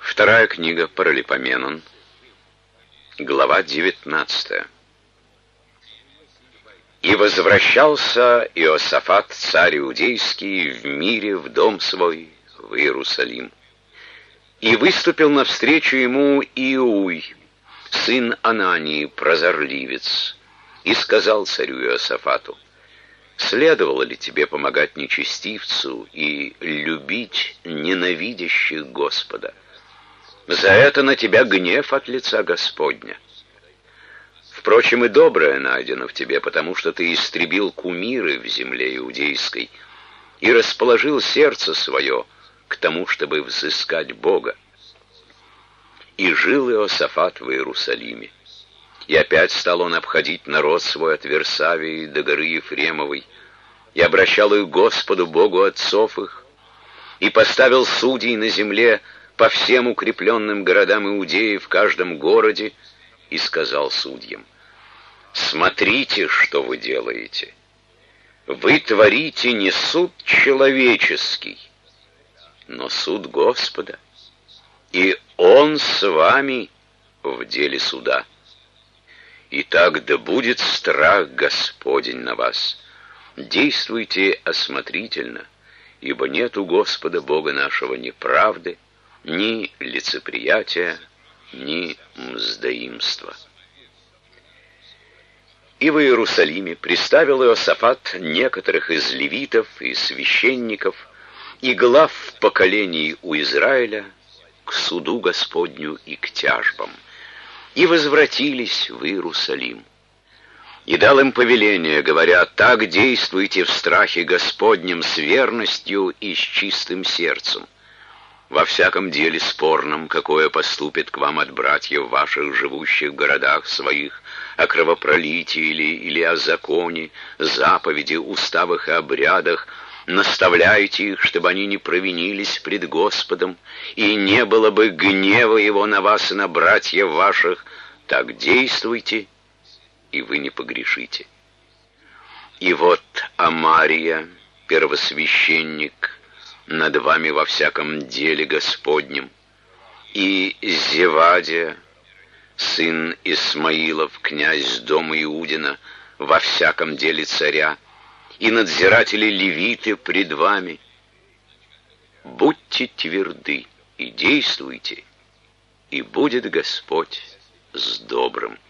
Вторая книга Паралипоменон, глава 19. «И возвращался Иосафат, царь иудейский, в мире в дом свой, в Иерусалим. И выступил навстречу ему Иуй, сын Анании, прозорливец, и сказал царю Иосафату: следовало ли тебе помогать нечестивцу и любить ненавидящих Господа? За это на тебя гнев от лица Господня. Впрочем, и доброе найдено в тебе, потому что ты истребил кумиры в земле иудейской и расположил сердце свое к тому, чтобы взыскать Бога. И жил Иосафат в Иерусалиме. И опять стал он обходить народ свой от Версавии до горы Ефремовой, и обращал их к Господу Богу отцов их, и поставил судей на земле по всем укрепленным городам Иудеи в каждом городе, и сказал судьям: смотрите, что вы делаете. Вы творите не суд человеческий, но суд Господа, и Он с вами в деле суда. Итак, да будет страх Господень на вас. Действуйте осмотрительно, ибо нет у Господа Бога нашего ни правды, ни лицеприятия, ни мздоимства. И в Иерусалиме приставил Иосафат некоторых из левитов и священников и глав поколений у Израиля к суду Господню и к тяжбам, и возвратились в Иерусалим. И дал им повеление, говоря: так действуйте в страхе Господнем с верностью и с чистым сердцем. Во всяком деле спорном, какое поступит к вам от братьев ваших, живущих в городах своих, о кровопролитии или о законе, заповеди, уставах и обрядах, наставляйте их, чтобы они не провинились пред Господом, и не было бы гнева Его на вас и на братьев ваших. Так действуйте, и вы не погрешите. И вот Амария, первосвященник, над вами во всяком деле Господнем, и Зевадия, сын Исмаилов, князь дома Иудина, во всяком деле царя, и надзиратели левиты пред вами. Будьте тверды и действуйте, и будет Господь с добрым.